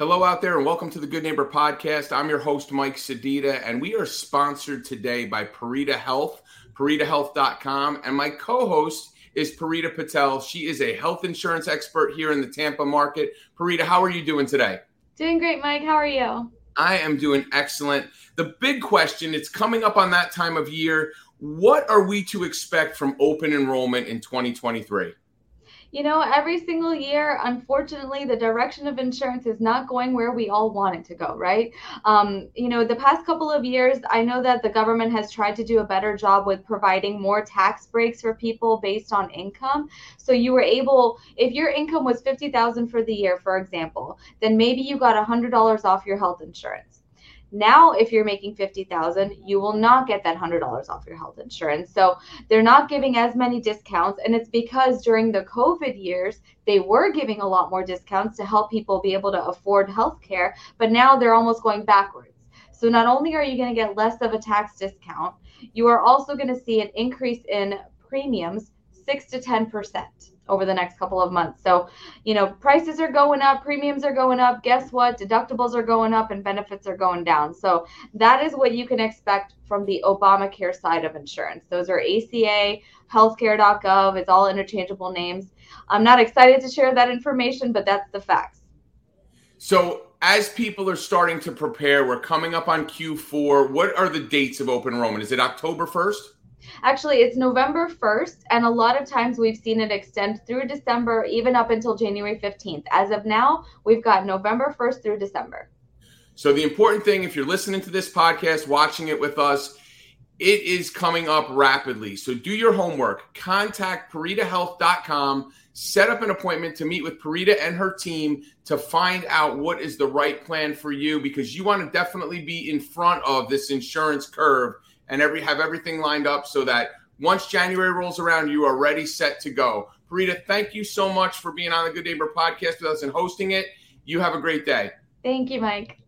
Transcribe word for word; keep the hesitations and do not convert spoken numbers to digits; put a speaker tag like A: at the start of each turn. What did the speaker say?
A: Hello out there and welcome to the Good Neighbor Podcast. I'm your host, Mike Sedita, and we are sponsored today by Parita Health, parita health dot com, and my co-host is Parita Patel. She is a health insurance expert here in the Tampa market. Parita, how are you doing today?
B: Doing great, Mike. How are you?
A: I am doing excellent. The big question, it's coming up on that time of year. What are we to expect from open enrollment in twenty twenty-three?
B: You know, every single year, unfortunately, the direction of insurance is not going where we all want it to go, right? Um, you know, the past couple of years, I know that the government has tried to do a better job with providing more tax breaks for people based on income. So you were able, if your income was fifty thousand dollars for the year, for example, then maybe you got one hundred dollars off your health insurance. Now, if you're making fifty thousand dollars, you will not get that one hundred dollars off your health insurance. So they're not giving as many discounts. And it's because during the COVID years, they were giving a lot more discounts to help people be able to afford health care. But now they're almost going backwards. So not only are you going to get less of a tax discount, you are also going to see an increase in premiums, six to ten percent. Over the next couple of months. So, you know, prices are going up, premiums are going up. Guess what? Deductibles are going up and benefits are going down. So that is what you can expect from the Obamacare side of insurance. Those are A C A, healthcare dot gov. It's all interchangeable names. I'm not excited to share that information, but that's the facts.
A: So as people are starting to prepare, we're coming up on Q four. What are the dates of open enrollment? Is it October first?
B: Actually, it's November first, and a lot of times we've seen it extend through December, even up until January fifteenth. As of now, we've got November first through December.
A: So the important thing, if you're listening to this podcast, watching it with us, it is coming up rapidly. So do your homework. Contact parita health dot com. Set up an appointment to meet with Parita and her team to find out what is the right plan for you, because you want to definitely be in front of this insurance curve and every have everything lined up so that once January rolls around, you are ready, set to go. Parita, thank you so much for being on the Good Neighbor Podcast with us and hosting it. You have a great day.
B: Thank you, Mike.